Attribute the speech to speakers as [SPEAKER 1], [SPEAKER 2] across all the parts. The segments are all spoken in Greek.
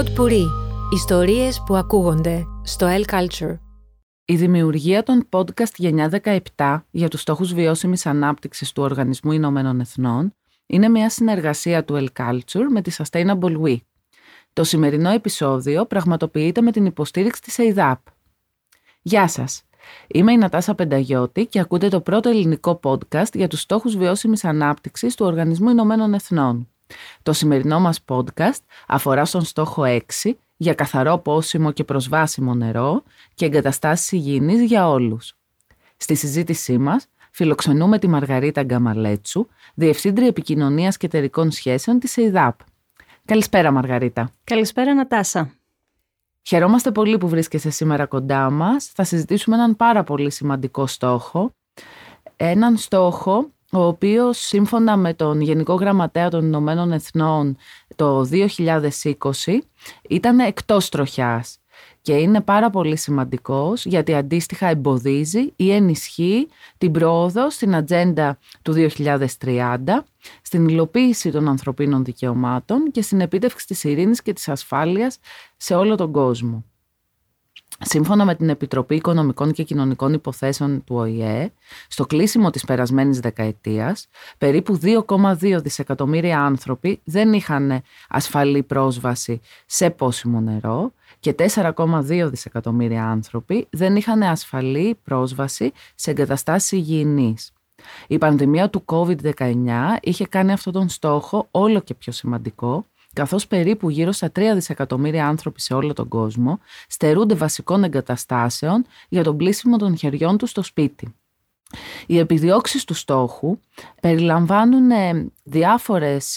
[SPEAKER 1] Ποτ-πουρί. Ιστορίες που ακούγονται στο El Culture.
[SPEAKER 2] Η δημιουργία των podcast Γενιά 17 για τους στόχους βιώσιμης ανάπτυξης του Οργανισμού Ηνωμένων Εθνών είναι μια συνεργασία του El Culture με τη Sustainable We. Το σημερινό επεισόδιο πραγματοποιείται με την υποστήριξη της ΕΙΔΑΠ. Γεια σας! Είμαι η Νατάσα Πενταγιώτη και ακούτε το πρώτο ελληνικό podcast για τους στόχους βιώσιμης ανάπτυξης του Οργανισμού Ηνωμένων Εθνών. Το σημερινό μας podcast αφορά στον στόχο 6 για καθαρό πόσιμο και προσβάσιμο νερό και εγκαταστάσεις υγιεινής για όλους. Στη συζήτησή μας φιλοξενούμε τη Μαργαρίτα Γκαμαλέτσου, Διευθύντρια Επικοινωνίας και Εταιρικών Σχέσεων της ΕΙΔΑΠ. Καλησπέρα Μαργαρίτα.
[SPEAKER 3] Καλησπέρα Νατάσα.
[SPEAKER 2] Χαιρόμαστε πολύ που βρίσκεσαι σήμερα κοντά μας. Θα συζητήσουμε έναν πάρα πολύ σημαντικό στόχο. Έναν στόχο ο οποίος σύμφωνα με τον Γενικό Γραμματέα των Ηνωμένων Εθνών το 2020 ήταν εκτός τροχιάς και είναι πάρα πολύ σημαντικός γιατί αντίστοιχα εμποδίζει ή ενισχύει την πρόοδο στην ατζέντα του 2030, στην υλοποίηση των ανθρωπίνων δικαιωμάτων και στην επίτευξη της ειρήνης και της ασφάλειας σε όλο τον κόσμο. Σύμφωνα με την Επιτροπή Οικονομικών και Κοινωνικών Υποθέσεων του ΟΗΕ, στο κλείσιμο της περασμένης δεκαετίας, περίπου 2,2 δισεκατομμύρια άνθρωποι δεν είχαν ασφαλή πρόσβαση σε πόσιμο νερό και 4,2 δισεκατομμύρια άνθρωποι δεν είχαν ασφαλή πρόσβαση σε εγκαταστάσεις υγιεινής. Η πανδημία του COVID-19 είχε κάνει αυτόν τον στόχο όλο και πιο σημαντικό, καθώς περίπου γύρω στα 3 δισεκατομμύρια άνθρωποι σε όλο τον κόσμο στερούνται βασικών εγκαταστάσεων για τον πλύσιμο των χεριών τους στο σπίτι. Οι επιδιώξεις του στόχου περιλαμβάνουν διάφορες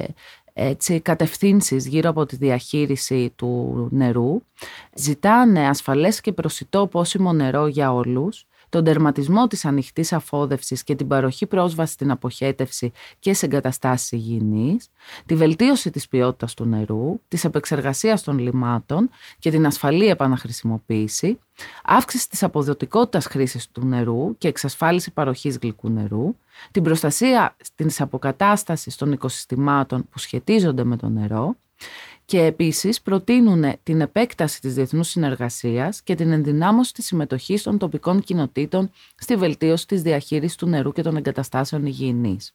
[SPEAKER 2] κατευθύνσεις γύρω από τη διαχείριση του νερού, ζητάνε ασφαλές και προσιτό πόσιμο νερό για όλους, τον τερματισμό της ανοιχτής αφόδευσης και την παροχή πρόσβαση στην αποχέτευση και σε εγκαταστάσεις υγιεινής, τη βελτίωση της ποιότητας του νερού, της επεξεργασίας των λιμάτων και την ασφαλή επαναχρησιμοποίηση, αύξηση της αποδοτικότητας χρήσης του νερού και εξασφάλιση παροχής γλυκού νερού, την προστασία της αποκατάστασης των οικοσυστημάτων που σχετίζονται με το νερό, και επίσης προτείνουν την επέκταση της διεθνούς συνεργασίας και την ενδυνάμωση της συμμετοχής των τοπικών κοινοτήτων στη βελτίωση της διαχείρισης του νερού και των εγκαταστάσεων υγιεινής.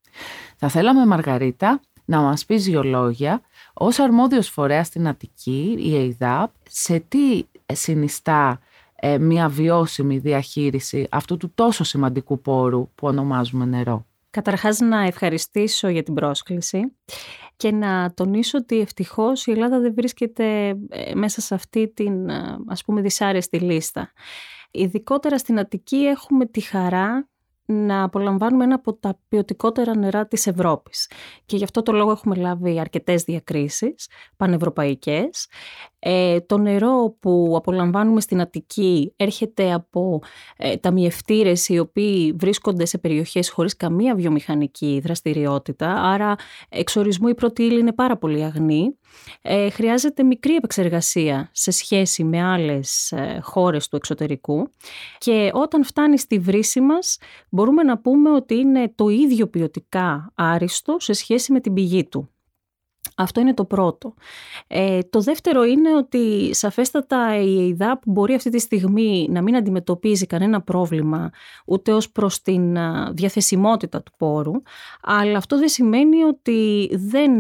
[SPEAKER 2] Θα θέλαμε, Μαργαρίτα, να μας πεις δύο λόγια, ως αρμόδιος φορέας στην Αττική, η ΕΙΔΑΠ, σε τι συνιστά μια βιώσιμη διαχείριση αυτού του τόσο σημαντικού πόρου που ονομάζουμε νερό.
[SPEAKER 3] Καταρχάς να ευχαριστήσω για την πρόσκληση και να τονίσω ότι ευτυχώς η Ελλάδα δεν βρίσκεται μέσα σε αυτή την δυσάρεστη λίστα. Ειδικότερα στην Αττική έχουμε τη χαρά να απολαμβάνουμε ένα από τα ποιοτικότερα νερά της Ευρώπης και γι' αυτό το λόγο έχουμε λάβει αρκετές διακρίσεις πανευρωπαϊκές. Το νερό που απολαμβάνουμε στην Αττική έρχεται από ταμιευτήρες οι οποίοι βρίσκονται σε περιοχές χωρίς καμία βιομηχανική δραστηριότητα, άρα εξορισμού η πρώτη ύλη είναι πάρα πολύ αγνή. Χρειάζεται μικρή επεξεργασία σε σχέση με άλλες χώρες του εξωτερικού και όταν φτάνει στη βρύση μας μπορούμε να πούμε ότι είναι το ίδιο ποιοτικά άριστο σε σχέση με την πηγή του. Αυτό είναι το πρώτο. Το δεύτερο είναι ότι σαφέστατα η ΕΙΔΑΠ μπορεί αυτή τη στιγμή να μην αντιμετωπίζει κανένα πρόβλημα ούτε ως προς την διαθεσιμότητα του πόρου, αλλά αυτό δεν σημαίνει ότι δεν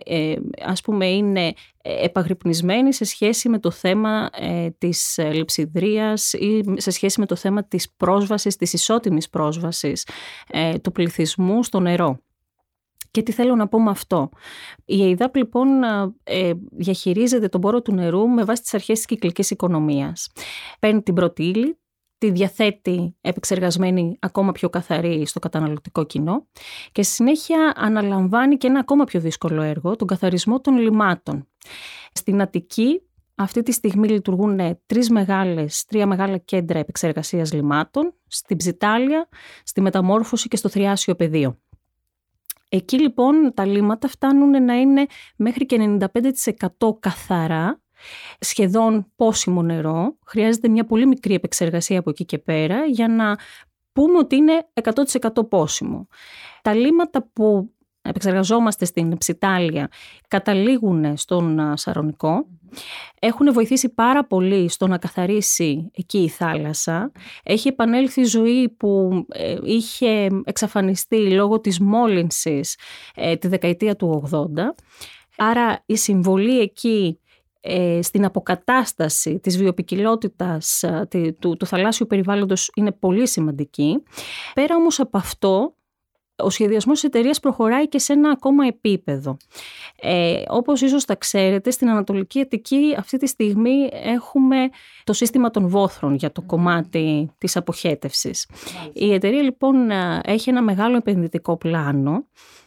[SPEAKER 3] είναι επαγρυπνισμένη σε σχέση με το θέμα της λειψιδρίας ή σε σχέση με το θέμα της πρόσβασης, της ισότιμης πρόσβασης του πληθυσμού στο νερό. Και τι θέλω να πω με αυτό. Η ΕΙΔΑΠ λοιπόν διαχειρίζεται τον πόρο του νερού με βάση τις αρχές της κυκλικής οικονομίας. Παίρνει την πρώτη ύλη, τη διαθέτει επεξεργασμένη ακόμα πιο καθαρή στο καταναλωτικό κοινό και στη συνέχεια αναλαμβάνει και ένα ακόμα πιο δύσκολο έργο, τον καθαρισμό των λιμάτων. Στην Αττική αυτή τη στιγμή λειτουργούν τρία μεγάλα κέντρα επεξεργασίας λιμάτων, στην Ψιτάλια, στη Μεταμόρφωση και στο Θριάσιο Πεδίο. Εκεί λοιπόν τα λίματα φτάνουν να είναι μέχρι και 95% καθαρά, σχεδόν πόσιμο νερό. Χρειάζεται μια πολύ μικρή επεξεργασία από εκεί και πέρα για να πούμε ότι είναι 100% πόσιμο. Τα λίματα που επεξεργαζόμαστε στην Ψιτάλια καταλήγουν στον Σαρονικό. Έχουν βοηθήσει πάρα πολύ στο να καθαρίσει εκεί η θάλασσα. Έχει επανέλθει η ζωή που είχε εξαφανιστεί λόγω της μόλυνσης τη δεκαετία του 80. Άρα η συμβολή εκεί στην αποκατάσταση της βιοποικιλότητας του θαλάσσιου περιβάλλοντος είναι πολύ σημαντική. Πέρα όμως από αυτό, ο σχεδιασμός της εταιρείας προχωράει και σε ένα ακόμα επίπεδο. Όπως ίσως τα ξέρετε, στην Ανατολική Αττική αυτή τη στιγμή έχουμε το σύστημα των βόθρων για το κομμάτι της αποχέτευσης. Η εταιρεία λοιπόν έχει ένα μεγάλο επενδυτικό πλάνο,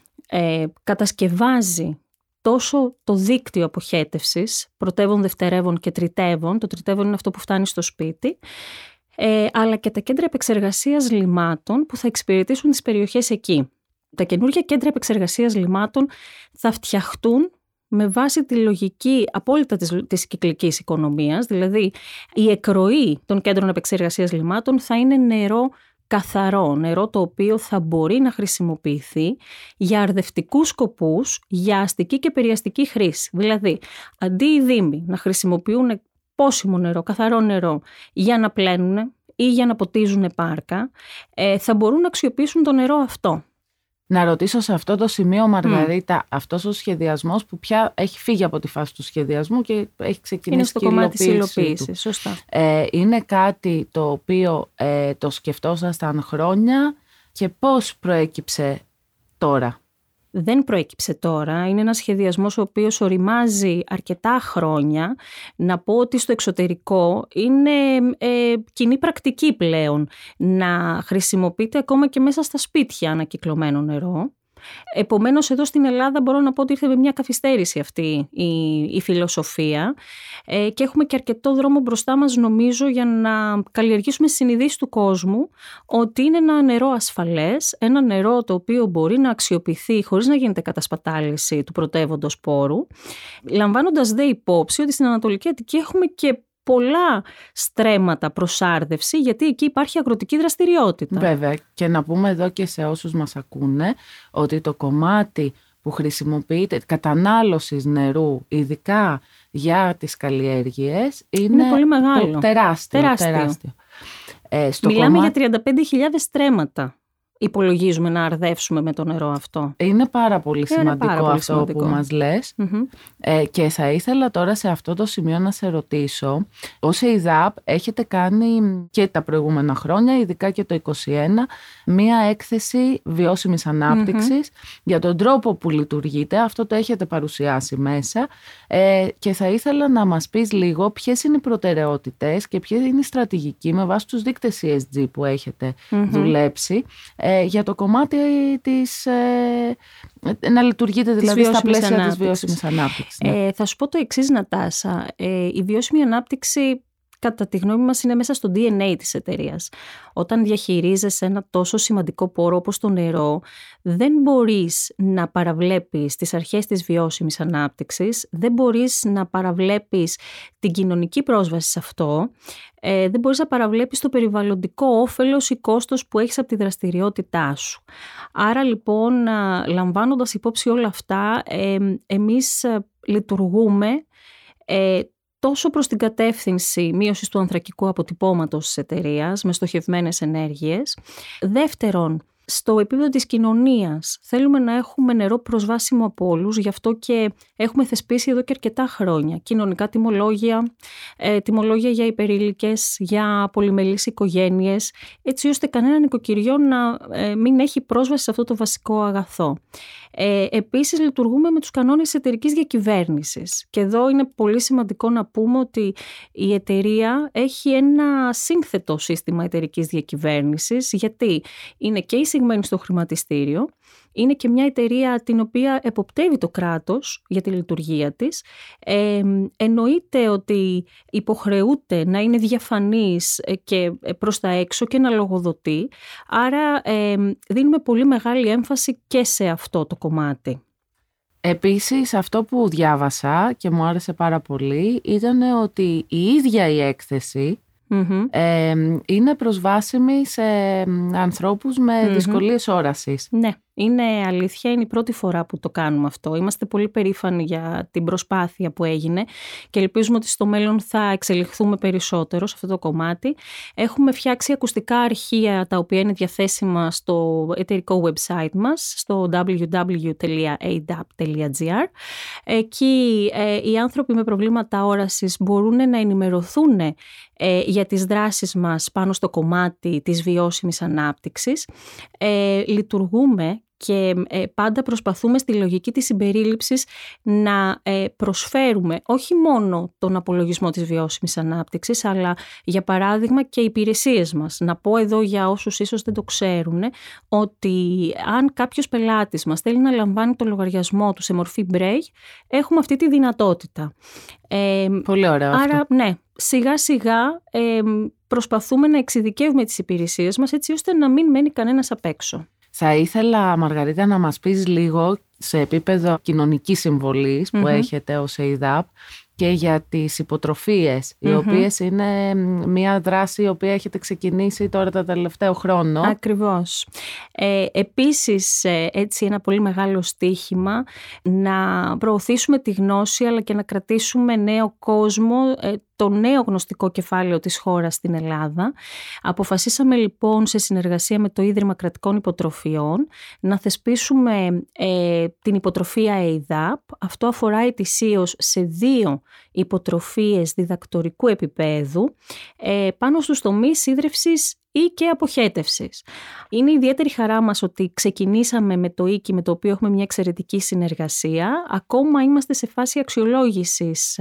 [SPEAKER 3] κατασκευάζει τόσο το δίκτυο αποχέτευσης, πρωτεύων, δευτερεύων και τριτεύων, το τριτεύων είναι αυτό που φτάνει στο σπίτι, αλλά και τα κέντρα επεξεργασίας λιμάτων που θα εξυπηρετήσουν τις περιοχές εκεί. Τα καινούργια κέντρα επεξεργασίας λιμάτων θα φτιαχτούν με βάση τη λογική απόλυτα της κυκλικής οικονομίας, δηλαδή η εκροή των κέντρων επεξεργασίας λιμάτων θα είναι νερό καθαρό, νερό το οποίο θα μπορεί να χρησιμοποιηθεί για αρδευτικούς σκοπούς, για αστική και περιαστική χρήση. Δηλαδή, αντί οι δήμοι να χρησιμοποιούν πόσιμο νερό, καθαρό νερό για να πλένουν ή για να ποτίζουν πάρκα, θα μπορούν να αξιοποιήσουν το νερό αυτό.
[SPEAKER 2] Να ρωτήσω σε αυτό το σημείο, Μαργαρίτα, αυτός ο σχεδιασμός που πια έχει φύγει από τη φάση του σχεδιασμού και έχει ξεκινήσει
[SPEAKER 3] είναι στο κομμάτι της υλοποίησης, σωστά.
[SPEAKER 2] Είναι κάτι το οποίο το σκεφτόσασταν χρόνια και πώς προέκυψε τώρα?
[SPEAKER 3] Δεν προέκυψε τώρα, είναι ένας σχεδιασμός ο οποίος οριμάζει αρκετά χρόνια. Να πω ότι στο εξωτερικό είναι κοινή πρακτική πλέον να χρησιμοποιείται ακόμα και μέσα στα σπίτια ανακυκλωμένο νερό. Επομένως εδώ στην Ελλάδα μπορώ να πω ότι ήρθε με μια καθυστέρηση αυτή η φιλοσοφία και έχουμε και αρκετό δρόμο μπροστά μας νομίζω για να καλλιεργήσουμε στις συνειδήσεις του κόσμου ότι είναι ένα νερό ασφαλές, ένα νερό το οποίο μπορεί να αξιοποιηθεί χωρίς να γίνεται κατασπατάληση του πρωτεύοντος πόρου, λαμβάνοντας δε υπόψη ότι στην Ανατολική Αττική έχουμε και πολλά στρέμματα προς άρδευση, γιατί εκεί υπάρχει αγροτική δραστηριότητα.
[SPEAKER 2] Βέβαια, και να πούμε εδώ και σε όσους μας ακούνε ότι το κομμάτι που χρησιμοποιείται κατανάλωσης νερού, ειδικά για τις καλλιέργειες, είναι
[SPEAKER 3] πολύ μεγάλο.
[SPEAKER 2] Τεράστιο.
[SPEAKER 3] Μιλάμε για 35.000 στρέμματα. Υπολογίζουμε να αρδεύσουμε με το νερό αυτό.
[SPEAKER 2] Είναι πάρα πολύ σημαντικό αυτό που μας λες. Και θα ήθελα τώρα σε αυτό το σημείο να σε ρωτήσω, ως ΕΙΔΑΠ έχετε κάνει και τα προηγούμενα χρόνια, ειδικά και το 2021, μία έκθεση βιώσιμης ανάπτυξης για τον τρόπο που λειτουργείτε. Αυτό το έχετε παρουσιάσει μέσα και θα ήθελα να μας πεις λίγο ποιες είναι οι προτεραιότητες και ποιες είναι οι στρατηγικοί με βάση τους δείκτες ESG που έχετε δουλέψει για το κομμάτι της, να λειτουργείτε δηλαδή στα πλαίσια της βιώσιμης ανάπτυξης.
[SPEAKER 3] Θα σου πω το εξής, Νατάσα. Η βιώσιμη ανάπτυξη κατά τη γνώμη μας είναι μέσα στο DNA της εταιρείας. Όταν διαχειρίζεσαι ένα τόσο σημαντικό πόρο όπως το νερό, δεν μπορείς να παραβλέπεις τις αρχές της βιώσιμης ανάπτυξης, δεν μπορείς να παραβλέπεις την κοινωνική πρόσβαση σε αυτό, δεν μπορείς να παραβλέπεις το περιβαλλοντικό όφελος ή κόστος που έχεις από τη δραστηριότητά σου. Άρα λοιπόν, λαμβάνοντας υπόψη όλα αυτά, εμείς λειτουργούμε τόσο προς την κατεύθυνση μείωσης του ανθρακικού αποτυπώματος της εταιρείας με στοχευμένες ενέργειες. Δεύτερον, στο επίπεδο της κοινωνίας θέλουμε να έχουμε νερό προσβάσιμο από όλους, γι' αυτό και έχουμε θεσπίσει εδώ και αρκετά χρόνια κοινωνικά τιμολόγια, τιμολόγια για υπερήλικες, για πολυμελείς οικογένειες, έτσι ώστε κανένα νοικοκυριό να μην έχει πρόσβαση σε αυτό το βασικό αγαθό. Επίσης λειτουργούμε με τους κανόνες της εταιρικής διακυβέρνησης και εδώ είναι πολύ σημαντικό να πούμε ότι η εταιρεία έχει ένα σύνθετο σύστημα εταιρικής διακυβέρνησης, γιατί είναι και εισηγμένη στο χρηματιστήριο, είναι και μια εταιρεία την οποία εποπτεύει το κράτος για τη λειτουργία της. Εννοείται ότι υποχρεούται να είναι διαφανής και προς τα έξω και να λογοδοτεί. Άρα δίνουμε πολύ μεγάλη έμφαση και σε αυτό το κομμάτι.
[SPEAKER 2] Επίσης, αυτό που διάβασα και μου άρεσε πάρα πολύ ήταν ότι η ίδια η έκθεση είναι προσβάσιμη σε ανθρώπους με δυσκολίες όρασης.
[SPEAKER 3] Ναι. Είναι αλήθεια, είναι η πρώτη φορά που το κάνουμε αυτό. Είμαστε πολύ περήφανοι για την προσπάθεια που έγινε και ελπίζουμε ότι στο μέλλον θα εξελιχθούμε περισσότερο σε αυτό το κομμάτι. Έχουμε φτιάξει ακουστικά αρχεία τα οποία είναι διαθέσιμα στο εταιρικό website μας, στο www.adap.gr. Εκεί οι άνθρωποι με προβλήματα όρασης μπορούν να ενημερωθούν για τις δράσεις μας πάνω στο κομμάτι της βιώσιμης ανάπτυξης. Λειτουργούμε και πάντα προσπαθούμε στη λογική της συμπερίληψης να προσφέρουμε όχι μόνο τον απολογισμό της βιώσιμης ανάπτυξης, αλλά για παράδειγμα και οι υπηρεσίες μας. Να πω εδώ για όσους ίσως δεν το ξέρουν, ότι αν κάποιος πελάτης μας θέλει να λαμβάνει το λογαριασμό του σε μορφή Braille, έχουμε αυτή τη δυνατότητα.
[SPEAKER 2] Πολύ ωραίο
[SPEAKER 3] άρα,
[SPEAKER 2] αυτό.
[SPEAKER 3] ναι, σιγά σιγά προσπαθούμε να εξειδικεύουμε τις υπηρεσίες μας έτσι ώστε να μην μένει κανένας απ' έξω.
[SPEAKER 2] Θα ήθελα, Μαργαρίτα, να μας πεις λίγο σε επίπεδο κοινωνικής συμβολής που έχετε ως ΕΙΔΑΠ και για τις υποτροφίες, οι οποίες είναι μια δράση η οποία έχετε ξεκινήσει τώρα το τελευταίο χρόνο.
[SPEAKER 3] Ακριβώς. Επίσης, έτσι ένα πολύ μεγάλο στίχημα να προωθήσουμε τη γνώση αλλά και να κρατήσουμε νέο κόσμο, το νέο γνωστικό κεφάλαιο της χώρας στην Ελλάδα. Αποφασίσαμε λοιπόν σε συνεργασία με το Ίδρυμα Κρατικών Υποτροφιών να θεσπίσουμε την υποτροφία ΕΙΔΑΠ. Αυτό αφορά ετησίως σε 2 υποτροφίες διδακτορικού επίπεδου πάνω στους τομείς ίδρυυσης ή και αποχέτευσης. Είναι ιδιαίτερη χαρά μας ότι ξεκινήσαμε με το ΙΚΙ, με το οποίο έχουμε μια εξαιρετική συνεργασία. Ακόμα είμαστε σε φάση αξιολόγησης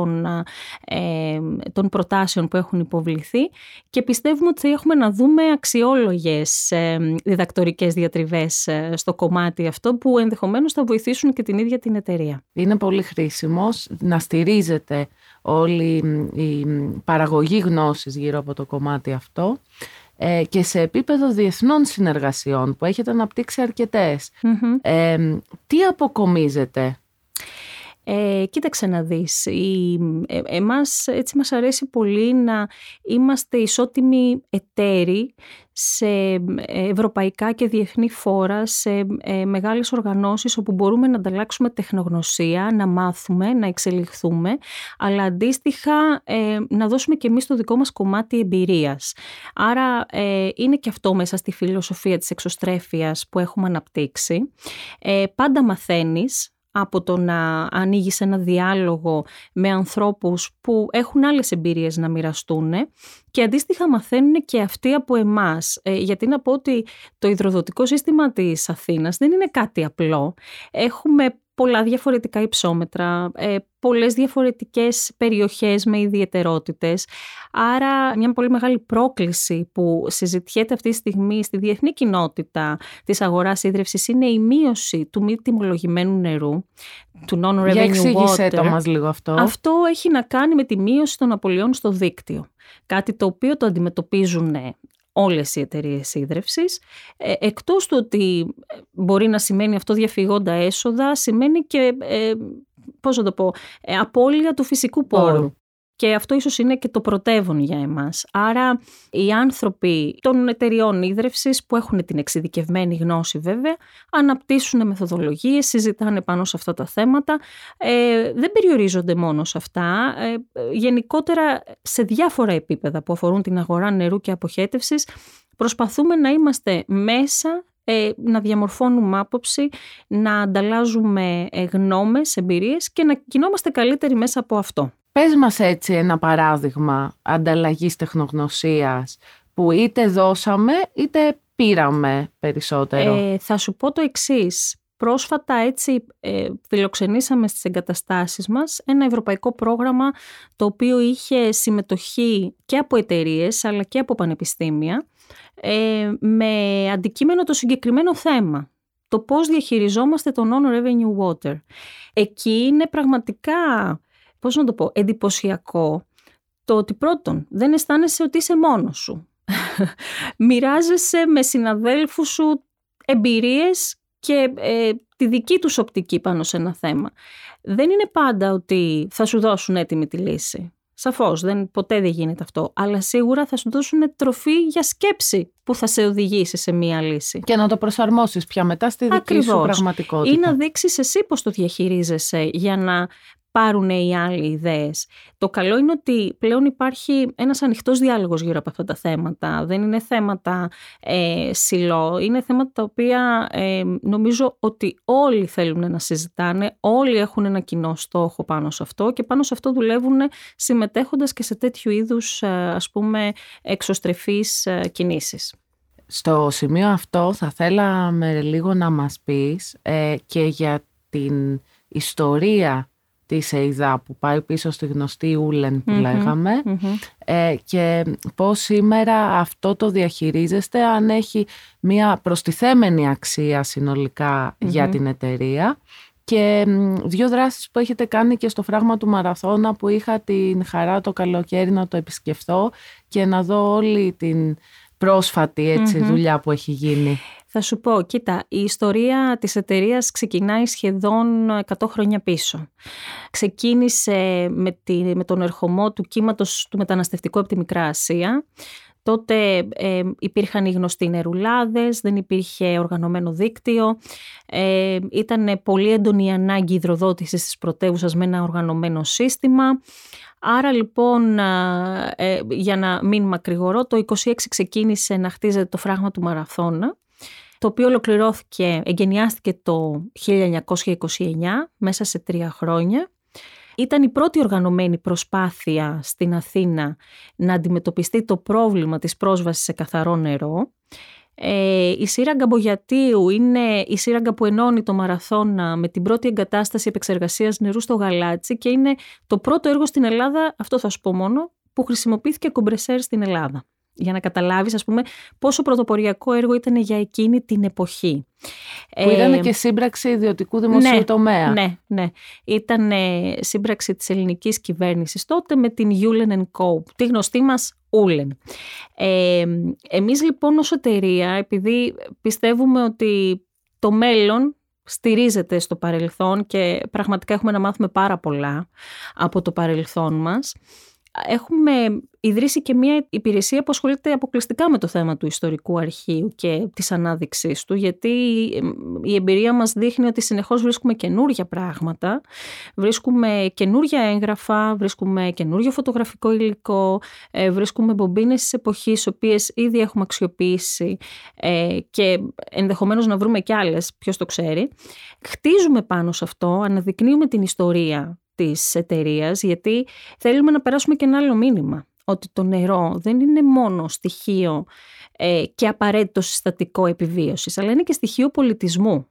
[SPEAKER 3] των προτάσεων που έχουν υποβληθεί και πιστεύουμε ότι θα έχουμε να δούμε αξιόλογες διδακτορικές διατριβές στο κομμάτι αυτό που ενδεχομένως θα βοηθήσουν και την ίδια την εταιρεία.
[SPEAKER 2] Είναι πολύ χρήσιμος να στηρίζεται όλη η παραγωγή γνώσης γύρω από το κομμάτι αυτό και σε επίπεδο διεθνών συνεργασιών που έχετε αναπτύξει αρκετές. Τι αποκομίζετε?
[SPEAKER 3] Κοίταξε να δεις, εμάς έτσι μας αρέσει πολύ να είμαστε ισότιμοι εταίροι σε ευρωπαϊκά και διεθνή φόρα, σε μεγάλες οργανώσεις όπου μπορούμε να ανταλλάξουμε τεχνογνωσία, να μάθουμε, να εξελιχθούμε, αλλά αντίστοιχα να δώσουμε και εμείς το δικό μας κομμάτι εμπειρίας. Άρα είναι και αυτό μέσα στη φιλοσοφία της εξωστρέφειας που έχουμε αναπτύξει. Πάντα μαθαίνεις από το να ανοίγεις ένα διάλογο με ανθρώπους που έχουν άλλες εμπειρίες να μοιραστούν και αντίστοιχα μαθαίνουν και αυτοί από εμάς. Γιατί να πω ότι το υδροδοτικό σύστημα της Αθήνας δεν είναι κάτι απλό. Έχουμε πολλά διαφορετικά υψόμετρα, πολλές διαφορετικές περιοχές με ιδιαιτερότητες. Άρα μια πολύ μεγάλη πρόκληση που συζητιέται αυτή τη στιγμή στη διεθνή κοινότητα της αγοράς ίδρυυσης είναι η μείωση του μη τιμολογημένου νερού, του non-revenue water.
[SPEAKER 2] Για εξήγησέ το μας λίγο αυτό.
[SPEAKER 3] Αυτό έχει να κάνει με τη μείωση των απολειών στο δίκτυο. Κάτι το οποίο το αντιμετωπίζουν όλες οι εταιρείες ίδρυυσης. Εκτός του ότι μπορεί να σημαίνει αυτό διαφυγόντα έσοδα, σημαίνει και, απώλεια του φυσικού πόρου. Και αυτό ίσως είναι και το πρωτεύον για εμάς. Άρα οι άνθρωποι των εταιριών ίδρυυσης που έχουν την εξειδικευμένη γνώση βέβαια, αναπτύσσουν μεθοδολογίες, συζητάνε πάνω σε αυτά τα θέματα. Δεν περιορίζονται μόνο σε αυτά. Γενικότερα σε διάφορα επίπεδα που αφορούν την αγορά νερού και αποχέτευσης, προσπαθούμε να είμαστε μέσα, να διαμορφώνουμε άποψη, να ανταλλάζουμε γνώμες, εμπειρίες και να κινόμαστε καλύτεροι μέσα από αυτό.
[SPEAKER 2] Πες μας έτσι ένα παράδειγμα ανταλλαγής τεχνογνωσίας που είτε δώσαμε είτε πήραμε περισσότερο.
[SPEAKER 3] Θα σου πω το εξής. Πρόσφατα έτσι φιλοξενήσαμε στις εγκαταστάσεις μας ένα ευρωπαϊκό πρόγραμμα το οποίο είχε συμμετοχή και από εταιρείες αλλά και από πανεπιστήμια με αντικείμενο το συγκεκριμένο θέμα. Το πώς διαχειριζόμαστε το non-revenue water. Εκεί είναι πραγματικά, εντυπωσιακό το ότι πρώτον δεν αισθάνεσαι ότι είσαι μόνος σου. Μοιράζεσαι με συναδέλφους σου εμπειρίες και τη δική τους οπτική πάνω σε ένα θέμα. Δεν είναι πάντα ότι θα σου δώσουν έτοιμη τη λύση. Σαφώς, ποτέ δεν γίνεται αυτό. Αλλά σίγουρα θα σου δώσουν τροφή για σκέψη που θα σε οδηγήσει σε μία λύση.
[SPEAKER 2] Και να το προσαρμόσεις πια μετά στη δική σου πραγματικότητα.
[SPEAKER 3] Ή να δείξεις εσύ πώς το διαχειρίζεσαι για να πάρουν οι άλλοι ιδέες. Το καλό είναι ότι πλέον υπάρχει ένας ανοιχτός διάλογος γύρω από αυτά τα θέματα. Δεν είναι θέματα σιλό, είναι θέματα τα οποία νομίζω ότι όλοι θέλουν να συζητάνε, όλοι έχουν ένα κοινό στόχο πάνω σε αυτό και πάνω σε αυτό δουλεύουν συμμετέχοντας και σε τέτοιου είδους εξωστρεφείς κινήσεις.
[SPEAKER 2] Στο σημείο αυτό θα θέλαμε λίγο να μας πεις και για την ιστορία της ΕΙΔΑ που πάει πίσω στη γνωστή Ούλεν που λέγαμε και πώς σήμερα αυτό το διαχειρίζεστε, αν έχει μια προστιθέμενη αξία συνολικά για την εταιρεία και 2 δράσεις που έχετε κάνει και στο φράγμα του Μαραθώνα που είχα την χαρά το καλοκαίρι να το επισκεφθώ και να δω όλη την πρόσφατη δουλειά που έχει γίνει.
[SPEAKER 3] Θα σου πω, κοίτα, η ιστορία της ξεκινάει σχεδόν 100 χρόνια πίσω. Ξεκίνησε με τον ερχομό του κύματος του μεταναστευτικού από τη Μικρά Ασία. Τότε υπήρχαν οι γνωστοί νερουλάδες, δεν υπήρχε οργανωμένο δίκτυο, ήταν πολύ έντονη η ανάγκη υδροδότησης της πρωτεύουσας με ένα οργανωμένο σύστημα. Άρα λοιπόν, για να μην μακρηγορώ, το 26 ξεκίνησε να χτίζεται το φράγμα του Μαραθώνα, το οποίο εγκαινιάστηκε το 1929, μέσα σε 3 χρόνια. Ήταν η πρώτη οργανωμένη προσπάθεια στην Αθήνα να αντιμετωπιστεί το πρόβλημα της πρόσβασης σε καθαρό νερό. Η σύραγγα Μπογιατίου είναι η σύραγγα που ενώνει το Μαραθώνα με την πρώτη εγκατάσταση επεξεργασίας νερού στο Γαλάτσι και είναι το πρώτο έργο στην Ελλάδα, αυτό θα σου πω μόνο, που χρησιμοποιήθηκε κομπρεσέρ στην Ελλάδα. Για να καταλάβεις, πόσο πρωτοποριακό έργο ήταν για εκείνη την εποχή.
[SPEAKER 2] Που ήταν και σύμπραξη ιδιωτικού δημοσίου τομέα.
[SPEAKER 3] Ναι. Ήταν σύμπραξη της ελληνικής κυβέρνησης τότε με την Ulen & Co, τη γνωστή μας Ulen. Εμείς λοιπόν ως εταιρεία, επειδή πιστεύουμε ότι το μέλλον στηρίζεται στο παρελθόν και πραγματικά έχουμε να μάθουμε πάρα πολλά από το παρελθόν μας, έχουμε ιδρύσει και μια υπηρεσία που ασχολείται αποκλειστικά με το θέμα του ιστορικού αρχείου και της ανάδειξής του, γιατί η εμπειρία μας δείχνει ότι συνεχώς βρίσκουμε καινούργια πράγματα, βρίσκουμε καινούργια έγγραφα, βρίσκουμε καινούργιο φωτογραφικό υλικό, βρίσκουμε μπομπίνες της εποχής, οποίες ήδη έχουμε αξιοποιήσει και ενδεχομένως να βρούμε κι άλλες, ποιος το ξέρει. Χτίζουμε πάνω σε αυτό, αναδεικνύουμε την ιστορία της εταιρείας, γιατί θέλουμε να περάσουμε και ένα άλλο μήνυμα, ότι το νερό δεν είναι μόνο στοιχείο και απαραίτητο συστατικό επιβίωσης, αλλά είναι και στοιχείο πολιτισμού.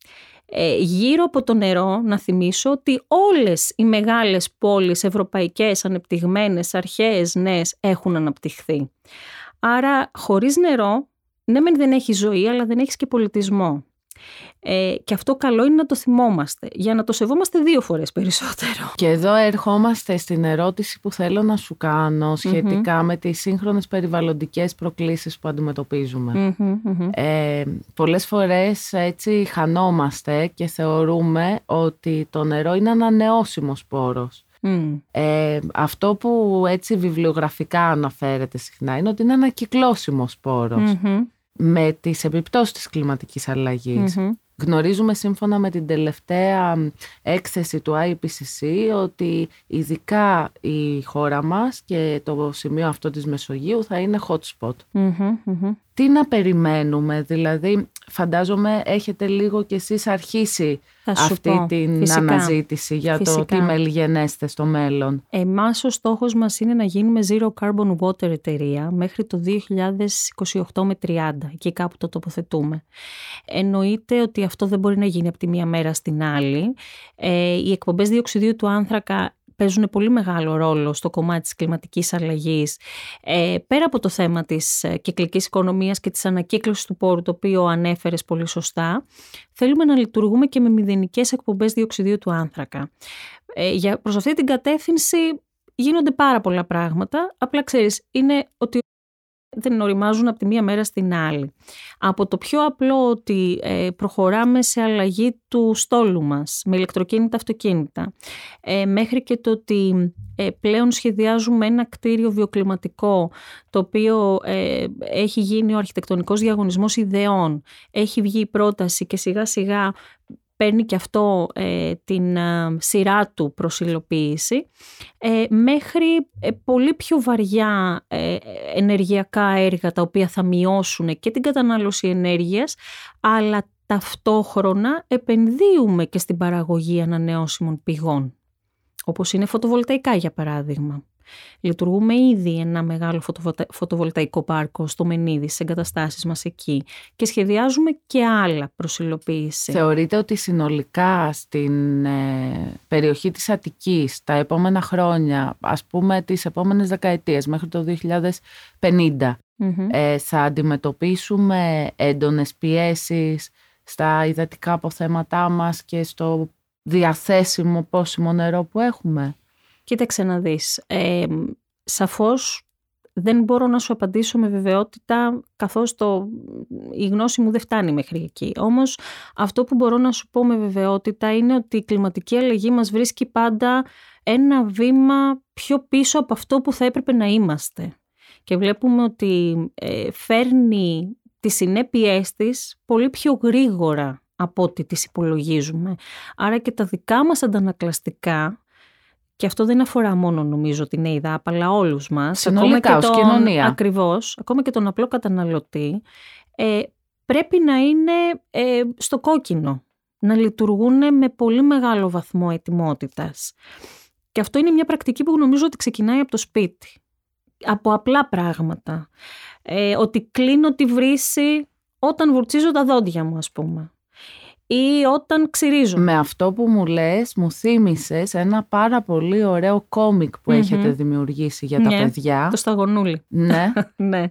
[SPEAKER 3] Γύρω από το νερό, να θυμίσω ότι όλες οι μεγάλες πόλεις ευρωπαϊκές, ανεπτυγμένες, αρχαίες, νέες, έχουν αναπτυχθεί. Άρα χωρίς νερό, ναι μεν δεν έχει ζωή, αλλά δεν έχεις και πολιτισμό. Και αυτό καλό είναι να το θυμόμαστε, για να το σεβόμαστε 2 φορές περισσότερο.
[SPEAKER 2] Και εδώ ερχόμαστε στην ερώτηση που θέλω να σου κάνω σχετικά με τις σύγχρονες περιβαλλοντικές προκλήσεις που αντιμετωπίζουμε. Πολλές φορές έτσι χανόμαστε και θεωρούμε ότι το νερό είναι ανανεώσιμος πόρος. Αυτό που έτσι βιβλιογραφικά αναφέρεται συχνά είναι ότι είναι ανακυκλώσιμος πόρος. Με τις επιπτώσεις της κλιματικής αλλαγής. Γνωρίζουμε σύμφωνα με την τελευταία έκθεση του IPCC ότι ειδικά η χώρα μας και το σημείο αυτό της Μεσογείου θα είναι hot spot. Τι να περιμένουμε, δηλαδή φαντάζομαι έχετε λίγο κι εσείς αρχίσει αυτή την αναζήτηση για το τι μελγενέστε στο μέλλον.
[SPEAKER 3] Εμάς ο στόχος μας είναι να γίνουμε zero carbon water εταιρεία μέχρι το 2028 με 30, εκεί κάπου το τοποθετούμε. Εννοείται ότι αυτό δεν μπορεί να γίνει από τη μία μέρα στην άλλη. Οι εκπομπές διοξιδίου του άνθρακα παίζουν πολύ μεγάλο ρόλο στο κομμάτι της κλιματικής αλλαγής. Πέρα από το θέμα της κυκλικής οικονομίας και της ανακύκλωσης του πόρου, το οποίο ανέφερες πολύ σωστά, θέλουμε να λειτουργούμε και με μηδενικές εκπομπές διοξιδίου του άνθρακα. Προς αυτή την κατεύθυνση γίνονται πάρα πολλά πράγματα. Απλά ξέρεις, είναι ότι δεν οριμάζουν από τη μία μέρα στην άλλη. Από το πιο απλό ότι προχωράμε σε αλλαγή του στόλου μας με ηλεκτροκίνητα αυτοκίνητα, μέχρι και το ότι πλέον σχεδιάζουμε ένα κτίριο βιοκλιματικό, το οποίο έχει γίνει ο αρχιτεκτονικός διαγωνισμός ιδεών, έχει βγει η πρόταση και σιγά σιγά παίρνει και αυτό την σειρά του προς υλοποίηση, μέχρι πολύ πιο βαριά ενεργειακά έργα τα οποία θα μειώσουν και την κατανάλωση ενέργειας, αλλά ταυτόχρονα επενδύουμε και στην παραγωγή ανανεώσιμων πηγών, όπως είναι φωτοβολταϊκά για παράδειγμα. Λειτουργούμε ήδη ένα μεγάλο φωτοβολταϊκό πάρκο στο Μενίδη, στις εγκαταστάσεις μας εκεί, και σχεδιάζουμε και άλλα προς υλοποίηση.
[SPEAKER 2] Θεωρείτε ότι συνολικά στην περιοχή της Αττικής τα επόμενα χρόνια, ας πούμε τις επόμενες δεκαετίες μέχρι το 2050, θα αντιμετωπίσουμε έντονες πιέσεις στα υδατικά αποθέματά μας και στο διαθέσιμο πόσιμο νερό που έχουμε?
[SPEAKER 3] Κοίταξε να δεις, σαφώς δεν μπορώ να σου απαντήσω με βεβαιότητα, καθώς η γνώση μου δεν φτάνει μέχρι εκεί. Όμως αυτό που μπορώ να σου πω με βεβαιότητα είναι ότι η κλιματική αλλαγή μας βρίσκει πάντα ένα βήμα πιο πίσω από αυτό που θα έπρεπε να είμαστε. Και βλέπουμε ότι φέρνει τις συνέπειές της πολύ πιο γρήγορα από ό,τι τις υπολογίζουμε. Άρα και τα δικά μας αντανακλαστικά, και αυτό δεν αφορά μόνο νομίζω την ΕΙΔΑΠ, αλλά όλους μας,
[SPEAKER 2] συνολικά ως κοινωνία.
[SPEAKER 3] Ακριβώς, ακόμα και τον απλό καταναλωτή, πρέπει να είναι στο κόκκινο, να λειτουργούν με πολύ μεγάλο βαθμό ετοιμότητας. Και αυτό είναι μια πρακτική που νομίζω ότι ξεκινάει από το σπίτι, από απλά πράγματα. Ότι κλείνω τη βρύση όταν βουρτσίζω τα δόντια μου, ας πούμε, ή όταν ξυρίζω.
[SPEAKER 2] Με αυτό που μου λες, μου θύμισες ένα πάρα πολύ ωραίο κόμικ που έχετε δημιουργήσει για τα παιδιά.
[SPEAKER 3] Το Σταγονούλι.
[SPEAKER 2] Ναι.
[SPEAKER 3] Ναι.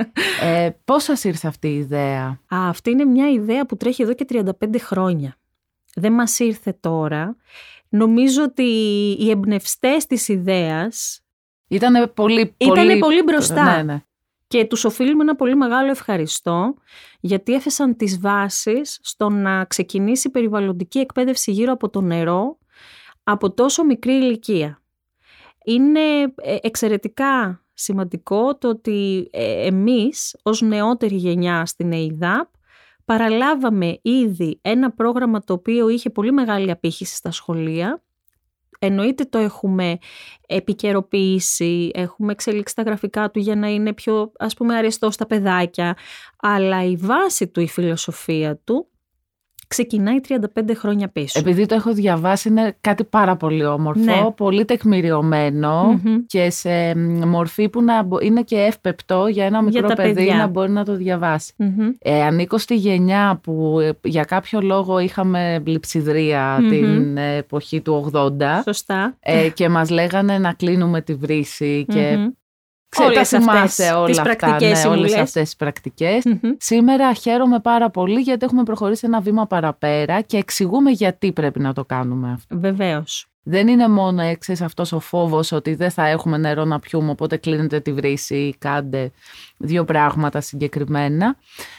[SPEAKER 2] Πώς σας ήρθε αυτή η ιδέα?
[SPEAKER 3] Αυτή είναι μια ιδέα που τρέχει εδώ και 35 χρόνια. Δεν μας ήρθε τώρα. Νομίζω ότι οι εμπνευστές της ιδέας
[SPEAKER 2] Ήτανε πολύ
[SPEAKER 3] μπροστά.
[SPEAKER 2] Ναι.
[SPEAKER 3] Και τους οφείλουμε ένα πολύ μεγάλο ευχαριστώ, γιατί έθεσαν τις βάσεις στο να ξεκινήσει περιβαλλοντική εκπαίδευση γύρω από το νερό από τόσο μικρή ηλικία. Είναι εξαιρετικά σημαντικό το ότι εμείς ως νεότερη γενιά στην ΕΙΔΑΠ παραλάβαμε ήδη ένα πρόγραμμα το οποίο είχε πολύ μεγάλη απήχηση στα σχολεία. Εννοείται το έχουμε επικαιροποιήσει, έχουμε εξελίξει τα γραφικά του για να είναι πιο, ας πούμε, αρεστό στα παιδάκια, αλλά η βάση του, η φιλοσοφία του ξεκινάει 35 χρόνια πίσω.
[SPEAKER 2] Επειδή το έχω διαβάσει, είναι κάτι πάρα πολύ όμορφο, πολύ τεκμηριωμένο και σε μορφή που είναι και εύπεπτο για ένα μικρό παιδί να μπορεί να το διαβάσει. Ανήκω στη γενιά που για κάποιο λόγο είχαμε λειψιδρία την εποχή του 80.
[SPEAKER 3] Σωστά.
[SPEAKER 2] Και μας λέγανε να κλείνουμε τη βρύση και...
[SPEAKER 3] Όλες αυτές
[SPEAKER 2] τις πρακτικές. Σήμερα χαίρομαι πάρα πολύ γιατί έχουμε προχωρήσει ένα βήμα παραπέρα και εξηγούμε γιατί πρέπει να το κάνουμε αυτό.
[SPEAKER 3] Βεβαίως.
[SPEAKER 2] Δεν είναι μόνο αυτός ο φόβος ότι δεν θα έχουμε νερό να πιούμε, οπότε κλείνετε τη βρύση ή κάντε δύο πράγματα συγκεκριμένα.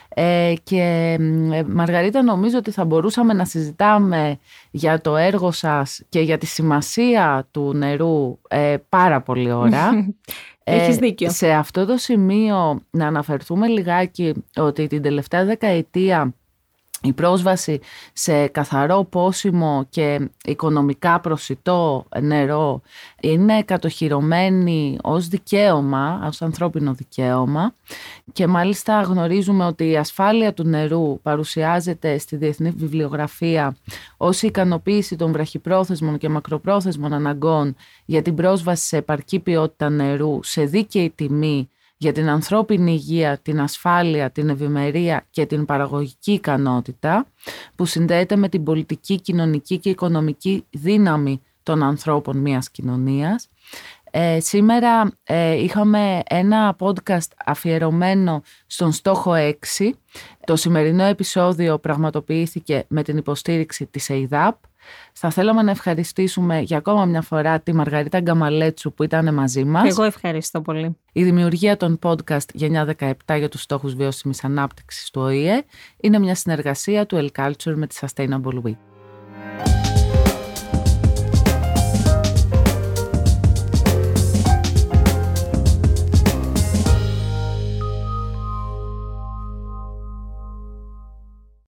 [SPEAKER 2] Και Μαργαρίτα, νομίζω ότι θα μπορούσαμε να συζητάμε για το έργο σας και για τη σημασία του νερού πάρα πολύ ώρα.
[SPEAKER 3] Έχεις δίκιο.
[SPEAKER 2] Σε αυτό το σημείο να αναφερθούμε λιγάκι ότι την τελευταία δεκαετία η πρόσβαση σε καθαρό, πόσιμο και οικονομικά προσιτό νερό είναι κατοχυρωμένη ως δικαίωμα, ως ανθρώπινο δικαίωμα, και μάλιστα γνωρίζουμε ότι η ασφάλεια του νερού παρουσιάζεται στη διεθνή βιβλιογραφία ως η ικανοποίηση των βραχυπρόθεσμων και μακροπρόθεσμων αναγκών για την πρόσβαση σε επαρκή ποιότητα νερού σε δίκαιη τιμή για την ανθρώπινη υγεία, την ασφάλεια, την ευημερία και την παραγωγική ικανότητα, που συνδέεται με την πολιτική, κοινωνική και οικονομική δύναμη των ανθρώπων μιας κοινωνίας. Σήμερα είχαμε ένα podcast αφιερωμένο στον στόχο 6. Το σημερινό επεισόδιο πραγματοποιήθηκε με την υποστήριξη της ΕΙΔΑΠ Θα θέλαμε να ευχαριστήσουμε για ακόμα μια φορά τη Μαργαρίτα Γκαμαλέτσου που ήταν μαζί μας.
[SPEAKER 3] Εγώ ευχαριστώ πολύ.
[SPEAKER 2] Η δημιουργία των podcast Γενιά 17 για τους στόχους βιώσιμης ανάπτυξης του ΟΗΕ είναι μια συνεργασία του El Culture με τη Sustainable We.